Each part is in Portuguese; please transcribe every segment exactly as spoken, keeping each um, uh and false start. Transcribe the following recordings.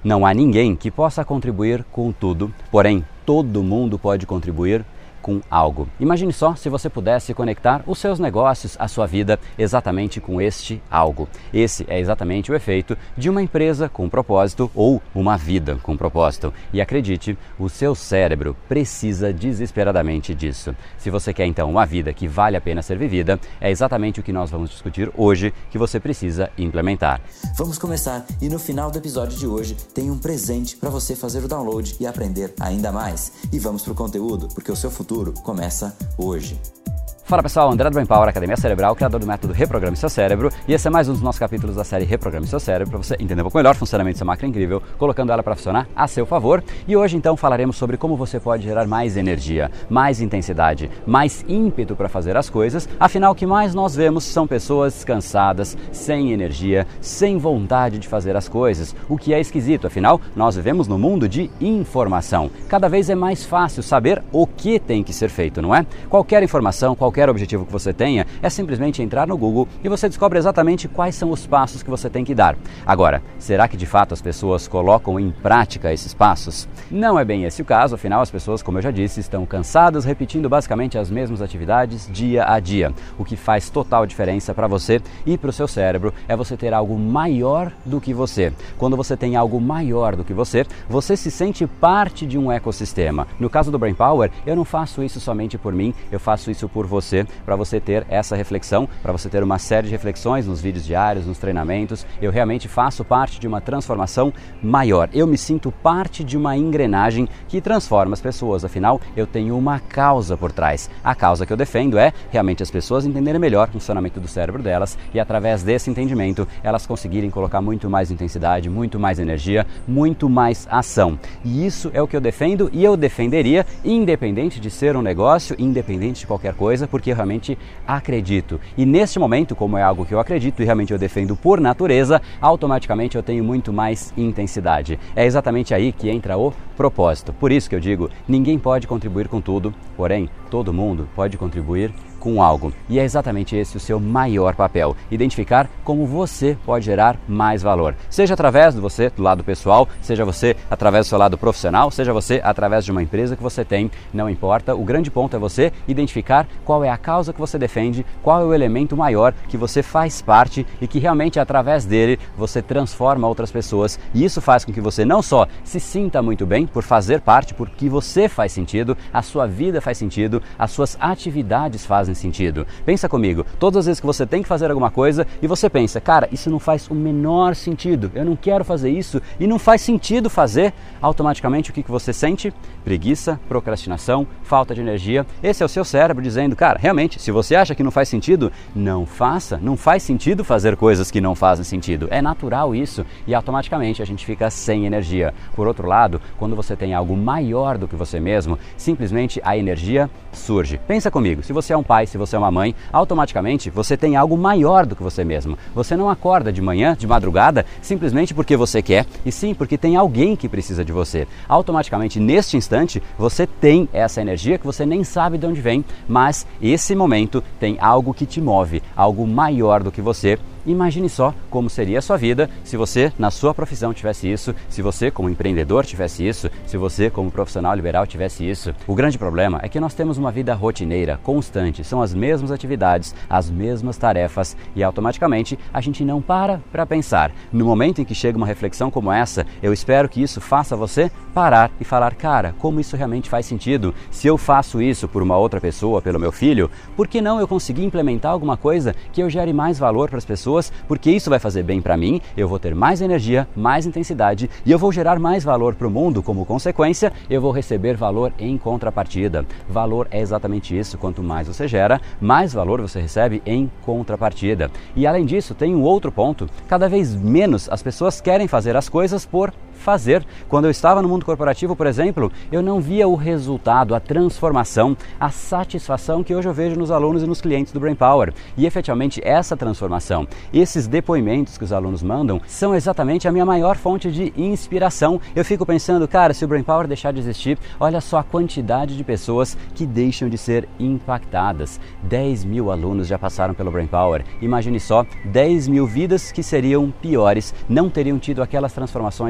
Não há ninguém que possa contribuir com tudo, porém todo mundo pode contribuir com algo. Imagine só se você pudesse conectar os seus negócios, a sua vida, exatamente com este algo. Esse é exatamente o efeito de uma empresa com propósito ou uma vida com propósito. E acredite, o seu cérebro precisa desesperadamente disso. Se você quer então uma vida que vale a pena ser vivida, é exatamente o que nós vamos discutir hoje que você precisa implementar. Vamos começar e no final do episódio de hoje tem um presente para você fazer o download e aprender ainda mais. E vamos para o conteúdo, porque o seu futuro começa hoje. Fala pessoal, André do Brain Power, Academia Cerebral, criador do método Reprograme Seu Cérebro, e esse é mais um dos nossos capítulos da série Reprograme Seu Cérebro, para você entender um pouco melhor o funcionamento dessa máquina incrível, colocando ela para funcionar a seu favor. E hoje então falaremos sobre como você pode gerar mais energia, mais intensidade, mais ímpeto para fazer as coisas. Afinal, o que mais nós vemos são pessoas cansadas, sem energia, sem vontade de fazer as coisas, o que é esquisito. Afinal, nós vivemos no mundo de informação. Cada vez é mais fácil saber o que tem que ser feito, não é? Qualquer informação, qualquer Qualquer objetivo que você tenha é simplesmente entrar no Google e você descobre exatamente quais são os passos que você tem que dar. Agora, será que de fato as pessoas colocam em prática esses passos? Não é bem esse o caso, afinal as pessoas, como eu já disse, estão cansadas, repetindo basicamente as mesmas atividades dia a dia. O que faz total diferença para você e para o seu cérebro é você ter algo maior do que você. Quando você tem algo maior do que você, você se sente parte de um ecossistema. No caso do Brain Power, eu não faço isso somente por mim, eu faço isso por você. Para você ter essa reflexão, para você ter uma série de reflexões nos vídeos diários, nos treinamentos. Eu realmente faço parte de uma transformação maior. Eu me sinto parte de uma engrenagem que transforma as pessoas. Afinal, eu tenho uma causa por trás. A causa que eu defendo é realmente as pessoas entenderem melhor o funcionamento do cérebro delas e através desse entendimento elas conseguirem colocar muito mais intensidade, muito mais energia, muito mais ação. E isso é o que eu defendo e eu defenderia independente de ser um negócio, independente de qualquer coisa, porque eu realmente acredito. E neste momento, como é algo que eu acredito e realmente eu defendo por natureza, automaticamente eu tenho muito mais intensidade. É exatamente aí que entra o propósito. Por isso que eu digo, ninguém pode contribuir com tudo, porém, todo mundo pode contribuir com algo. E é exatamente esse o seu maior papel, identificar como você pode gerar mais valor. Seja através de você, do lado pessoal, seja você através do seu lado profissional, seja você através de uma empresa que você tem, não importa. O grande ponto é você identificar qual é a causa que você defende, qual é o elemento maior que você faz parte e que realmente através dele você transforma outras pessoas. E isso faz com que você não só se sinta muito bem por fazer parte, porque você faz sentido, a sua vida faz sentido, as suas atividades fazem sentido. Pensa comigo, todas as vezes que você tem que fazer alguma coisa e você pensa, cara, isso não faz o menor sentido, eu não quero fazer isso e não faz sentido fazer, automaticamente o que, que você sente? Preguiça, procrastinação, falta de energia. Esse é o seu cérebro dizendo, cara, realmente, se você acha que não faz sentido, não faça, não faz sentido fazer coisas que não fazem sentido. É natural isso e automaticamente a gente fica sem energia. Por outro lado, quando você tem algo maior do que você mesmo, simplesmente a energia surge. Pensa comigo, se você é um pai, se você é uma mãe, automaticamente você tem algo maior do que você mesmo. Você não acorda de manhã, de madrugada, simplesmente porque você quer, e sim porque tem alguém que precisa de você. Automaticamente, neste instante, você tem essa energia que você nem sabe de onde vem, mas esse momento tem algo que te move, algo maior do que você. Imagine só como seria a sua vida se você, na sua profissão, tivesse isso, se você, como empreendedor, tivesse isso, se você, como profissional liberal, tivesse isso. O grande problema é que nós temos uma vida rotineira, constante, são as mesmas atividades, as mesmas tarefas e automaticamente a gente não para para pensar. No momento em que chega uma reflexão como essa, eu espero que isso faça você parar e falar, cara, como isso realmente faz sentido? Se eu faço isso por uma outra pessoa, pelo meu filho, por que não eu conseguir implementar alguma coisa que eu gere mais valor para as pessoas? Porque isso vai fazer bem para mim, eu vou ter mais energia, mais intensidade e eu vou gerar mais valor para o mundo. Como consequência, eu vou receber valor em contrapartida. Valor é exatamente isso, quanto mais você gera, mais valor você recebe em contrapartida. E além disso, tem um outro ponto, cada vez menos as pessoas querem fazer as coisas por fazer. Quando eu estava no mundo corporativo, por exemplo, eu não via o resultado, a transformação, a satisfação que hoje eu vejo nos alunos e nos clientes do Brain Power. E efetivamente essa transformação, esses depoimentos que os alunos mandam, são exatamente a minha maior fonte de inspiração. Eu fico pensando, cara, se o Brain Power deixar de existir, olha só a quantidade de pessoas que deixam de ser impactadas. dez mil alunos já passaram pelo Brain Power. Imagine só, dez mil vidas que seriam piores, não teriam tido aquelas transformações que eles relataram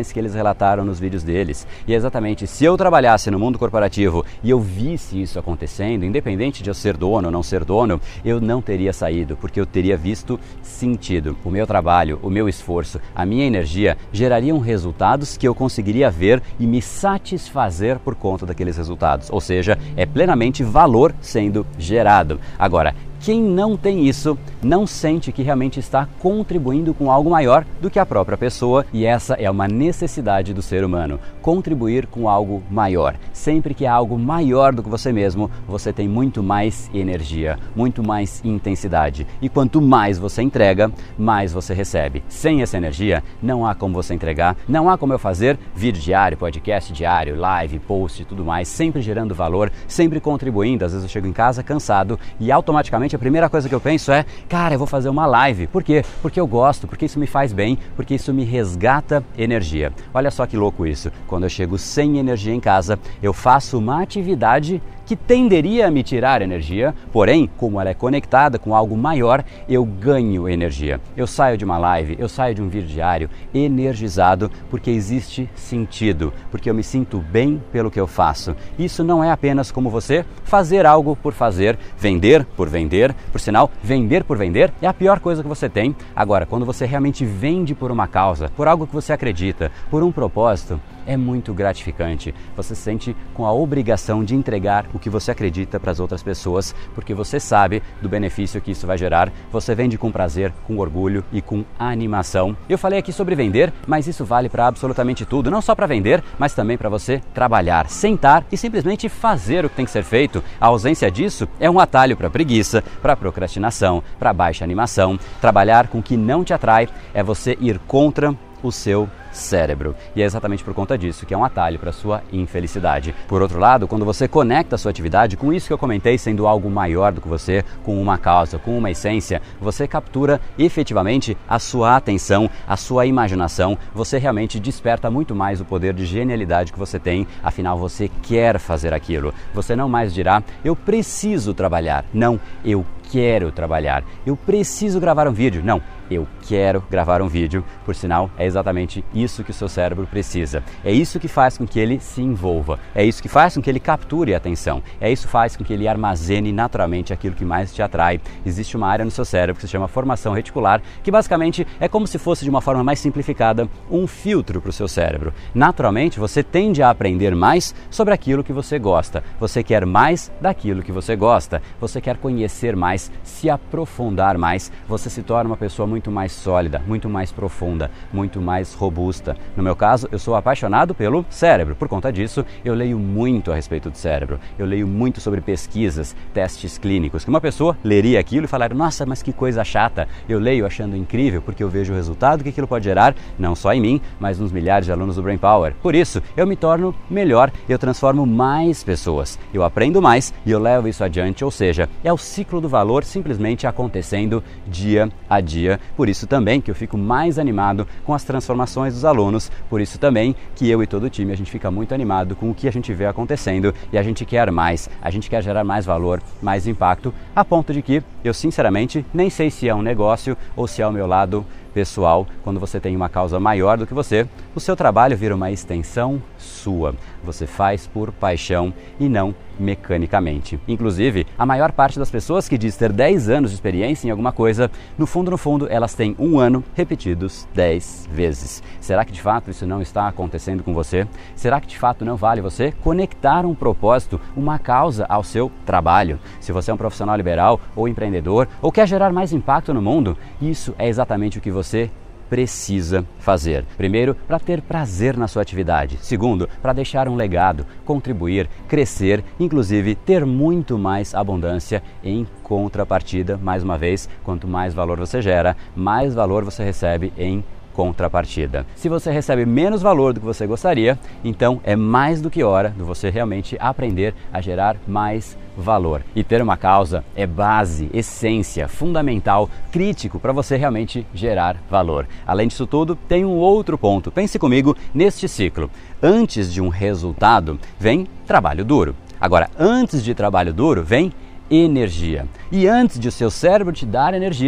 relataram nos vídeos deles. E é exatamente, se eu trabalhasse no mundo corporativo e eu visse isso acontecendo, independente de eu ser dono ou não ser dono, eu não teria saído, porque eu teria visto sentido. O meu trabalho, o meu esforço, a minha energia gerariam resultados que eu conseguiria ver e me satisfazer por conta daqueles resultados. Ou seja, é plenamente valor sendo gerado. Agora, quem não tem isso, não sente que realmente está contribuindo com algo maior do que a própria pessoa, e essa é uma necessidade do ser humano, contribuir com algo maior. Sempre que há algo maior do que você mesmo, você tem muito mais energia, muito mais intensidade. E quanto mais você entrega, mais você recebe. Sem essa energia, não há como você entregar, não há como eu fazer vídeo diário, podcast diário, live, post e tudo mais, sempre gerando valor, sempre contribuindo. Às vezes eu chego em casa cansado e automaticamente a primeira coisa que eu penso é, cara, eu vou fazer uma live. Por quê? Porque eu gosto, porque isso me faz bem, porque isso me resgata energia. Olha só que louco isso. Quando eu chego sem energia em casa, eu faço uma atividade que tenderia a me tirar energia, porém, como ela é conectada com algo maior, eu ganho energia. Eu saio de uma live, eu saio de um vídeo diário energizado porque existe sentido, porque eu me sinto bem pelo que eu faço. Isso não é apenas como você fazer algo por fazer, vender por vender. Por sinal, vender por vender é a pior coisa que você tem. Agora, quando você realmente vende por uma causa, por algo que você acredita, por um propósito, é muito gratificante. Você se sente com a obrigação de entregar o que você acredita para as outras pessoas, porque você sabe do benefício que isso vai gerar. Você vende com prazer, com orgulho e com animação. Eu falei aqui sobre vender, mas isso vale para absolutamente tudo. Não só para vender, mas também para você trabalhar, sentar e simplesmente fazer o que tem que ser feito. A ausência disso é um atalho para preguiça, para procrastinação, para baixa animação. Trabalhar com o que não te atrai é você ir contra o seu cérebro. E é exatamente por conta disso que é um atalho para a sua infelicidade. Por outro lado, quando você conecta a sua atividade com isso que eu comentei, sendo algo maior do que você, com uma causa, com uma essência, você captura efetivamente a sua atenção, a sua imaginação, você realmente desperta muito mais o poder de genialidade que você tem, afinal você quer fazer aquilo. Você não mais dirá, eu preciso trabalhar. Não, eu quero trabalhar. Eu preciso gravar um vídeo. Não, eu quero gravar um vídeo. Por sinal, é exatamente isso que o seu cérebro precisa. É isso que faz com que ele se envolva. É isso que faz com que ele capture a atenção. É isso que faz com que ele armazene naturalmente aquilo que mais te atrai. Existe uma área no seu cérebro que se chama formação reticular, que basicamente é como se fosse, de uma forma mais simplificada, um filtro para o seu cérebro. Naturalmente, você tende a aprender mais sobre aquilo que você gosta. Você quer mais daquilo que você gosta. Você quer conhecer mais, se aprofundar mais. Você se torna uma pessoa muito mais sólida, muito mais profunda, muito mais robusta. No meu caso, eu sou apaixonado pelo cérebro. Por conta disso, eu leio muito a respeito do cérebro. Eu leio muito sobre pesquisas, testes clínicos, que uma pessoa leria aquilo e falaria, nossa, mas que coisa chata. Eu leio achando incrível, porque eu vejo o resultado que aquilo pode gerar, não só em mim, mas nos milhares de alunos do Brain Power. Por isso, eu me torno melhor, eu transformo mais pessoas, eu aprendo mais e eu levo isso adiante, ou seja, é o ciclo do valor simplesmente acontecendo dia a dia. Por isso também que eu fico mais animado com as transformações dos alunos, por isso também que eu e todo o time, a gente fica muito animado com o que a gente vê acontecendo e a gente quer mais, a gente quer gerar mais valor, mais impacto, a ponto de que eu sinceramente nem sei se é um negócio ou se é o meu lado pessoal. Quando você tem uma causa maior do que você, o seu trabalho vira uma extensão sua. Você faz por paixão e não mecanicamente. Inclusive, a maior parte das pessoas que diz ter dez anos de experiência em alguma coisa, no fundo, no fundo, elas têm um ano repetidos dez vezes. Será que de fato isso não está acontecendo com você? Será que de fato não vale você conectar um propósito, uma causa ao seu trabalho? Se você é um profissional liberal ou empreendedor ou quer gerar mais impacto no mundo, isso é exatamente o que você precisa fazer. Primeiro, para ter prazer na sua atividade. Segundo, para deixar um legado, contribuir, crescer, inclusive ter muito mais abundância em contrapartida. Mais uma vez, quanto mais valor você gera, mais valor você recebe em contrapartida. Se você recebe menos valor do que você gostaria, então é mais do que hora de você realmente aprender a gerar mais valor. E ter uma causa é base, essência, fundamental, crítico para você realmente gerar valor. Além disso tudo, tem um outro ponto. Pense comigo neste ciclo. Antes de um resultado, vem trabalho duro. Agora, antes de trabalho duro, vem energia. E antes de o seu cérebro te dar energia,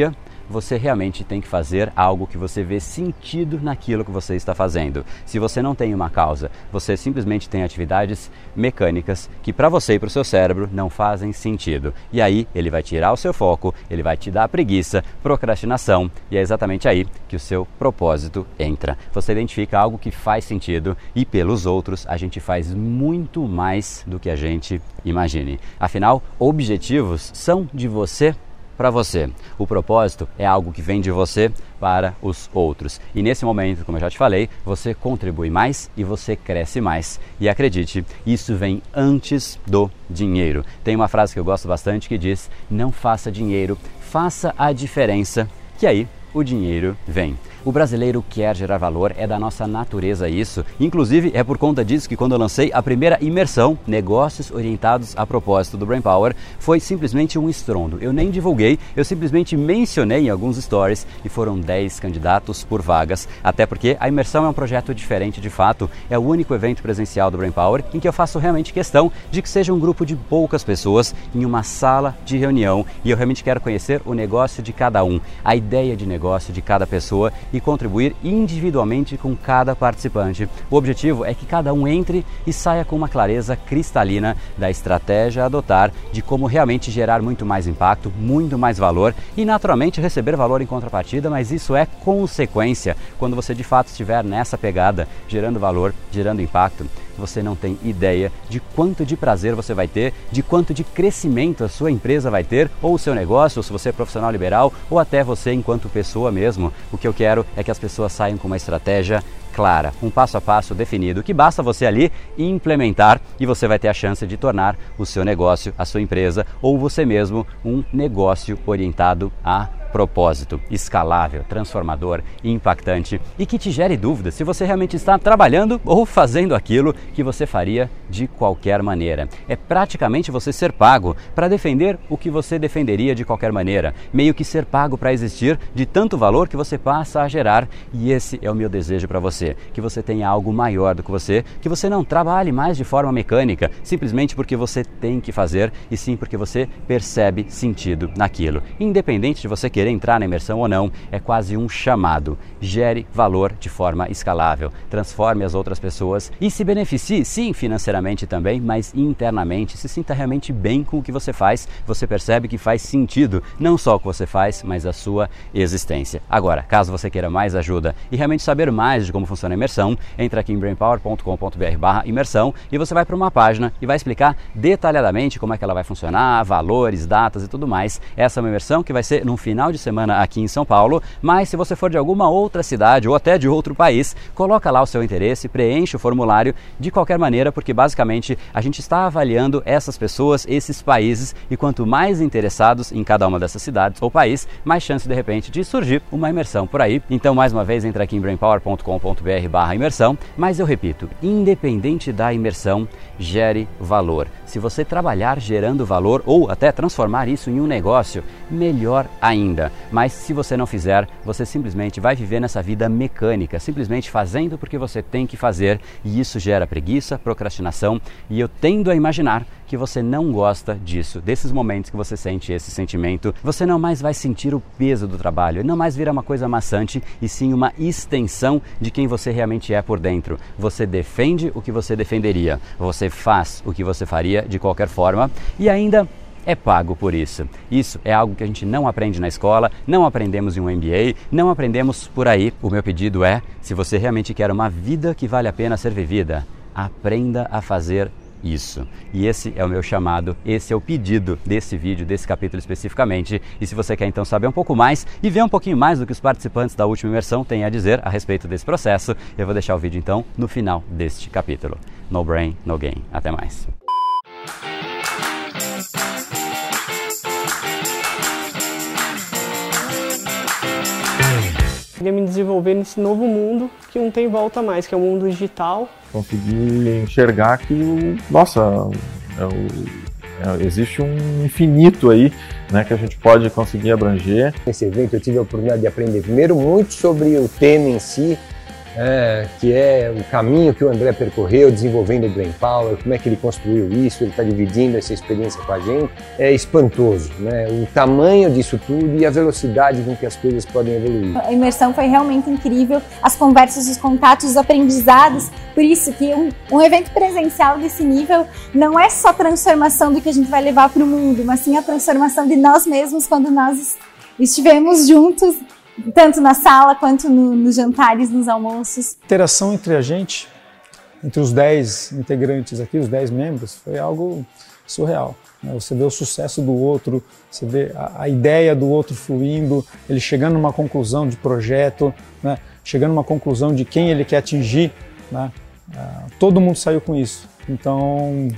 você realmente tem que fazer algo que você vê sentido naquilo que você está fazendo. Se você não tem uma causa, você simplesmente tem atividades mecânicas que para você e para o seu cérebro não fazem sentido. E aí ele vai tirar o seu foco, ele vai te dar preguiça, procrastinação, e é exatamente aí que o seu propósito entra. Você identifica algo que faz sentido e pelos outros a gente faz muito mais do que a gente imagine. Afinal, objetivos são de você para você. O propósito é algo que vem de você para os outros. E nesse momento, como eu já te falei, você contribui mais e você cresce mais. E acredite, isso vem antes do dinheiro. Tem uma frase que eu gosto bastante que diz: não faça dinheiro, faça a diferença, que aí o dinheiro vem. O brasileiro quer gerar valor, é da nossa natureza isso. Inclusive, é por conta disso que quando eu lancei a primeira imersão, Negócios Orientados a Propósito do Brain Power, foi simplesmente um estrondo. Eu nem divulguei, eu simplesmente mencionei em alguns stories e foram dez candidatos por vagas. Até porque a imersão é um projeto diferente de fato, é o único evento presencial do Brain Power em que eu faço realmente questão de que seja um grupo de poucas pessoas em uma sala de reunião, e eu realmente quero conhecer o negócio de cada um, a ideia de negócio de cada pessoa e contribuir individualmente com cada participante. O objetivo é que cada um entre e saia com uma clareza cristalina da estratégia a adotar, de como realmente gerar muito mais impacto, muito mais valor e naturalmente receber valor em contrapartida, mas isso é consequência. Quando você de fato estiver nessa pegada, gerando valor, gerando impacto, você não tem ideia de quanto de prazer você vai ter, de quanto de crescimento a sua empresa vai ter, ou o seu negócio, ou se você é profissional liberal, ou até você enquanto pessoa mesmo. O que eu quero é que as pessoas saiam com uma estratégia clara, um passo a passo definido, que basta você ali implementar e você vai ter a chance de tornar o seu negócio, a sua empresa, ou você mesmo, um negócio orientado a propósito, escalável, transformador, impactante e que te gere dúvidas se você realmente está trabalhando ou fazendo aquilo que você faria de qualquer maneira. É praticamente você ser pago para defender o que você defenderia de qualquer maneira, meio que ser pago para existir de tanto valor que você passa a gerar. E esse é o meu desejo para você, que você tenha algo maior do que você, que você não trabalhe mais de forma mecânica, simplesmente porque você tem que fazer, e sim porque você percebe sentido naquilo. Independente de você querer entrar na imersão ou não, é quase um chamado. Gere valor de forma escalável, transforme as outras pessoas e se beneficie, sim, financeiramente também, mas internamente. Se sinta realmente bem com o que você faz, você percebe que faz sentido, não só o que você faz, mas a sua existência. Agora, caso você queira mais ajuda e realmente saber mais de como funciona a imersão, entra aqui em brainpower ponto com ponto br barra imersão e você vai para uma página e vai explicar detalhadamente como é que ela vai funcionar, valores, datas e tudo mais. Essa é uma imersão que vai ser no final de semana aqui em São Paulo, mas se você for de alguma outra cidade ou até de outro país, coloca lá o seu interesse, preenche o formulário de qualquer maneira, porque basicamente a gente está avaliando essas pessoas, esses países, e quanto mais interessados em cada uma dessas cidades ou país, mais chance de repente de surgir uma imersão por aí. Então, mais uma vez, entra aqui em brainpower ponto com ponto br barra imersão, mas eu repito, independente da imersão, gere valor. Se você trabalhar gerando valor ou até transformar isso em um negócio, melhor ainda. Mas se você não fizer, você simplesmente vai viver nessa vida mecânica, simplesmente fazendo porque você tem que fazer, e isso gera preguiça, procrastinação, e eu tendo a imaginar que você não gosta disso, desses momentos que você sente esse sentimento. Você não mais vai sentir o peso do trabalho, não mais vira uma coisa maçante, e sim uma extensão de quem você realmente é por dentro. Você defende o que você defenderia, você faz o que você faria de qualquer forma e ainda é pago por isso. Isso é algo que a gente não aprende na escola, não aprendemos em um M B A, não aprendemos por aí. O meu pedido é, se você realmente quer uma vida que vale a pena ser vivida, aprenda a fazer isso. E esse é o meu chamado, esse é o pedido desse vídeo, desse capítulo especificamente. E se você quer então saber um pouco mais e ver um pouquinho mais do que os participantes da última imersão têm a dizer a respeito desse processo, eu vou deixar o vídeo então no final deste capítulo. No brain, no gain. Até mais. Queria me desenvolver nesse novo mundo que não tem volta mais, que é o mundo digital. Consegui enxergar que, nossa, é o, é, existe um infinito aí, né, que a gente pode conseguir abranger. Nesse evento eu tive a oportunidade de aprender primeiro muito sobre o tema em si, é, que é o caminho que o André percorreu desenvolvendo o Brain Power, como é que ele construiu isso, ele está dividindo essa experiência com a gente, é espantoso, né? O tamanho disso tudo e a velocidade com que as coisas podem evoluir. A imersão foi realmente incrível, as conversas, os contatos, os aprendizados, por isso que um, um evento presencial desse nível não é só transformação do que a gente vai levar para o mundo, mas sim a transformação de nós mesmos quando nós estivemos juntos, tanto na sala quanto no, nos jantares, nos almoços. A interação entre a gente, entre os dez integrantes aqui, os dez membros, foi algo surreal. Você vê o sucesso do outro, você vê a, a ideia do outro fluindo, ele chegando a uma conclusão de projeto, né? Chegando a uma conclusão de quem ele quer atingir, né? Uh, todo mundo saiu com isso. Então,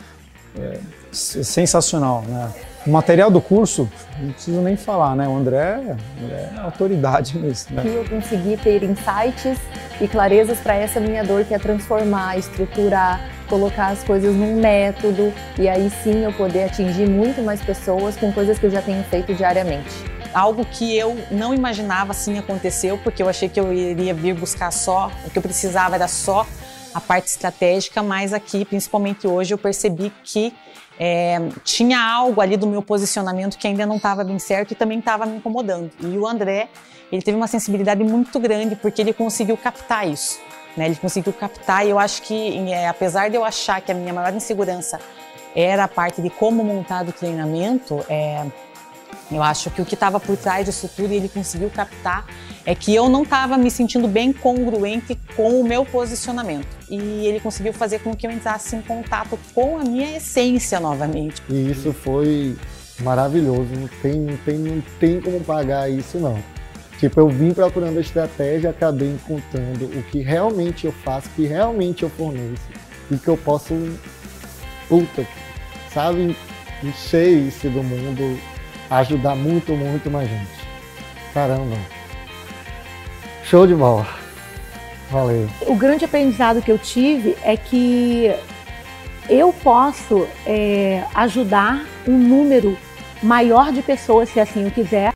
é sensacional, né? O material do curso, não preciso nem falar, né? O André, André é autoridade nisso, né? Que eu consegui ter insights e clarezas para essa minha dor, que é transformar, estruturar, colocar as coisas num método e aí sim eu poder atingir muito mais pessoas com coisas que eu já tenho feito diariamente. Algo que eu não imaginava assim aconteceu, porque eu achei que eu iria vir buscar só, o que eu precisava era só a parte estratégica, mas aqui, principalmente hoje, eu percebi que É, tinha algo ali do meu posicionamento que ainda não estava bem certo e também estava me incomodando. E o André, ele teve uma sensibilidade muito grande porque ele conseguiu captar isso, né? Ele conseguiu captar e eu acho que, é, apesar de eu achar que a minha maior insegurança era a parte de como montar o treinamento, é, eu acho que o que estava por trás disso tudo e ele conseguiu captar é que eu não estava me sentindo bem congruente com o meu posicionamento. E ele conseguiu fazer com que eu entrasse em contato com a minha essência novamente. E isso foi maravilhoso, não tem, não tem, não tem como pagar isso não. Tipo, eu vim procurando a estratégia e acabei encontrando o que realmente eu faço, o que realmente eu forneço. E que eu posso, puta, sabe, encher isso do mundo, ajudar muito, muito mais gente. Caramba. Show de bola. Valeu. O grande aprendizado que eu tive é que eu posso é, ajudar um número maior de pessoas, se assim eu quiser,